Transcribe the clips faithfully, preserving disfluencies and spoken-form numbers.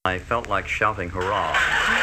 I felt like shouting hurrah.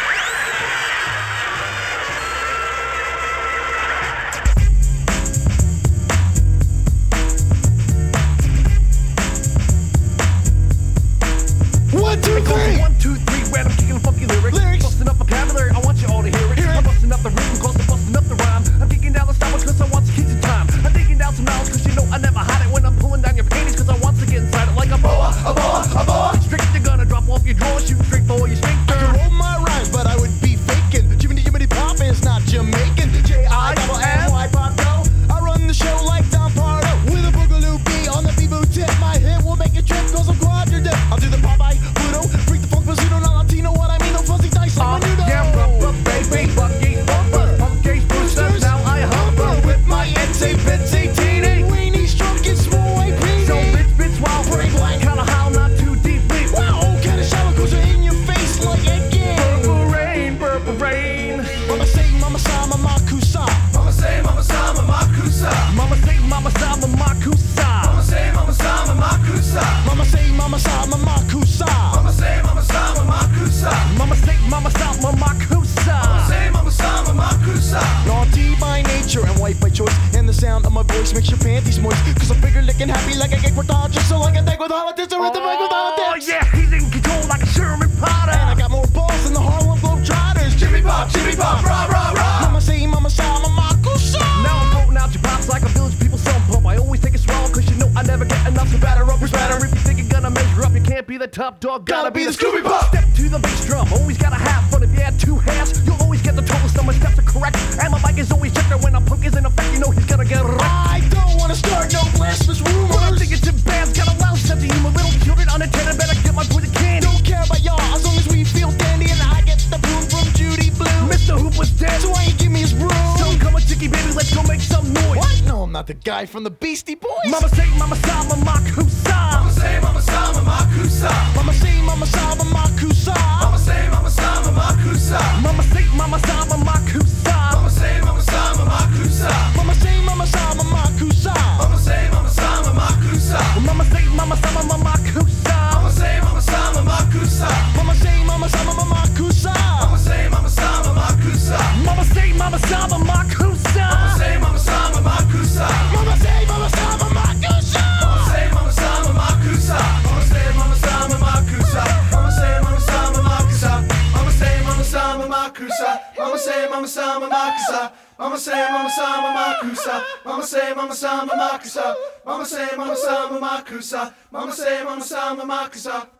One, two, three. One, two, three, random kicking funky lyrics. Lyrics. Busting up vocabulary, I want you all to hear it. Hear it. I'm busting up the rhythm, close to busting up the rhyme. I'm kicking down the style cause I want to keep the time. I'm digging down some knowledge cause you know I never hide it. When I'm pulling down your panties cause I want to get inside it like a boa, a boa, a boa. Strict, you're gonna drop off your drawers, shoot straight for your sphincter. I can roll my rhymes, but I would be faking. Jiminy Jiminy Pop is not Jamaican. J I double M Y Pop go. I run the show like Don Pardo with a boogaloo beat on the b-boo tip. My hit will make a trip cause I'm quadra I'll do the Popeye, Pluto, freak the funk, Pizzuto, not Latino. What I mean, no fuzzy dice like Uh, Menudo. yeah, rubber, baby, buckies, bumpers, pumpkins, boosters. Now I humper with my itsy bitsy teeny Weenie stroking small white peenie. So bitch, bitch, wild Break blank. kinda howl, not too deeply. Wow, kind of shower goes in your face like again. Purple rain, purple rain. Mama say, mama sa, mama kusa. Mama say, mama sa, mama kusa. Mama say, mama sa, mama kusa. Mama say, mama sa, mama kusa. Mama say, mama sa, mama kusa. Mama say, mama sa, mama kusa. Mama say, mama sa, mama kusa. Say, mama sa, mama kusa. Naughty by nature and white by choice. And the sound of my voice makes your panties moist. Cause I'm bigger, licking happy like a cake with just so like a deck with politics or with the mic with Oh politics. yeah, he's in control like a Sherman Potter. And I got more balls than the Harlem Globetrotters. Jimmy Pop, Jimmy Pop, rah, rah, rah. Mama say, mama sa, mama kusa. Now I'm quoting out your pops like a village people some pump. I always take a swallow cause you know I never get enough. So batter up your batter. If you think you're gonna measure up, you can't be the top dog. Gotta, be the Scooby Pop. Step to the bass drum, always gotta have fun. If you add two halves, you'll always get the total sum. My steps are correct, and my mic is always checked. When a punk is in effect, you know he's gonna get wrecked. I don't wanna start no blasphemous But I'm rumors. thinking too bad, got a loud sense of humor. Little children unattended, better get my boy the candy. Don't care about y'all as long as we feel dandy. And I get the boom from Judy Blue. Mister Hoop was dead, So why you give me his broom? so come on, chicky baby, let's go make some noise. What? No, I'm not the guy from the Beastie Boys. Mama say, mama sa, mama kusa. Mama say, mama sa, mama kusa. Mama say, mama sa, mama kusa. Mama say, mama sa, mama kusa. Mama say, mama sa, mama kusa. Mama say, mama sa, mama kusa. Mama say, mama sa, mama kusa. Mama say, mama sa, mama kusa. Mama say, mama sa, mama kusa. Mama say, mama sa, mama kusa. Mama say, mama sa, mama kusa. Mama say, mama sa, mama kusa. Mama say, mama sa, mama kusa. Say, mama sa, mama kusa. Mama say, mama sa, mama kusa. Say, mama sa, mama kusa. Mama say, mama sa, mama kusa. Mama say, mama sa, mama kusa. Mama say, mama sa, mama kusa. Mama say, mama sa, mama kusa. Mama say, mama sa, mama kusa. Mama say, mama sa, mama kusa. Mama say, mama sa, mama kusa. Mama say, mama sa, mama kusa.